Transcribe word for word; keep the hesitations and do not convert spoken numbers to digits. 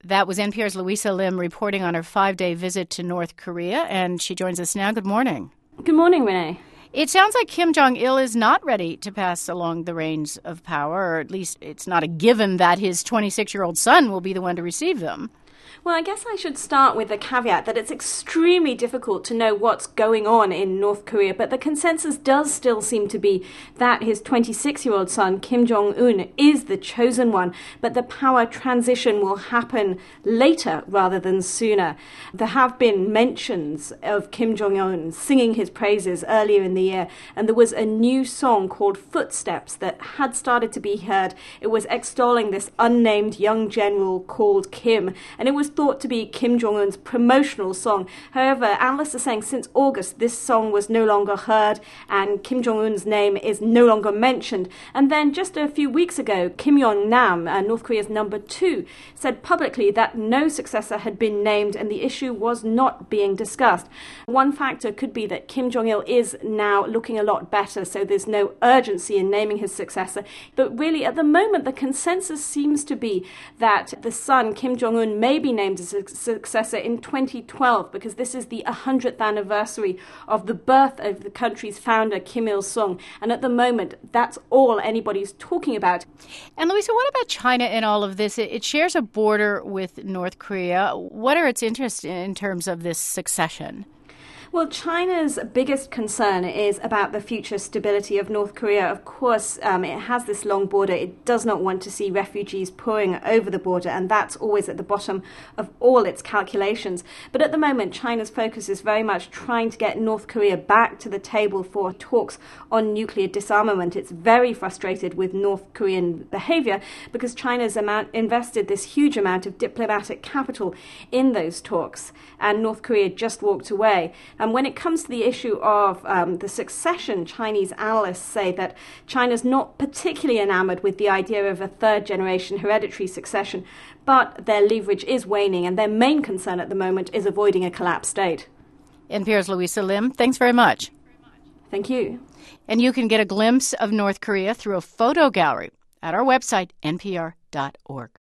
That was N P R's Louisa Lim reporting on her five-day visit to North Korea, and she joins us now. Good morning. Good morning, Renee. It sounds like Kim Jong-il is not ready to pass along the reins of power, or at least it's not a given that his twenty-six-year-old son will be the one to receive them. Well, I guess I should start with the caveat that it's extremely difficult to know what's going on in North Korea, but the consensus does still seem to be that his twenty-six-year-old son, Kim Jong-un, is the chosen one, but the power transition will happen later rather than sooner. There have been mentions of Kim Jong-un singing his praises earlier in the year, and there was a new song called Footsteps that had started to be heard. It was extolling this unnamed young general called Kim, and it was thought to be Kim Jong-un's promotional song. However, analysts are saying since August this song was no longer heard and Kim Jong-un's name is no longer mentioned. And then just a few weeks ago, Kim Yong-nam, uh, North Korea's number two, said publicly that no successor had been named and the issue was not being discussed. One factor could be that Kim Jong-il is now looking a lot better, so there's no urgency in naming his successor. But really, at the moment, the consensus seems to be that the son, Kim Jong-un, may be named as a successor in twenty twelve, because this is the one hundredth anniversary of the birth of the country's founder, Kim Il-sung. And at the moment, that's all anybody's talking about. And Louisa, what about China in all of this? It, it shares a border with North Korea. What are its interests in terms of this succession? Well, China's biggest concern is about the future stability of North Korea. Of course, um, it has this long border. It does not want to see refugees pouring over the border, and that's always at the bottom of all its calculations. But at the moment, China's focus is very much trying to get North Korea back to the table for talks on nuclear disarmament. It's very frustrated with North Korean behavior because China's amount, invested this huge amount of diplomatic capital in those talks, and North Korea just walked away. And when it comes to the issue of um, the succession, Chinese analysts say that China's not particularly enamored with the idea of a third-generation hereditary succession, but their leverage is waning, and their main concern at the moment is avoiding a collapsed state. N P R's Louisa Lim, thanks very much. Thank you. And you can get a glimpse of North Korea through a photo gallery at our website, N P R dot org.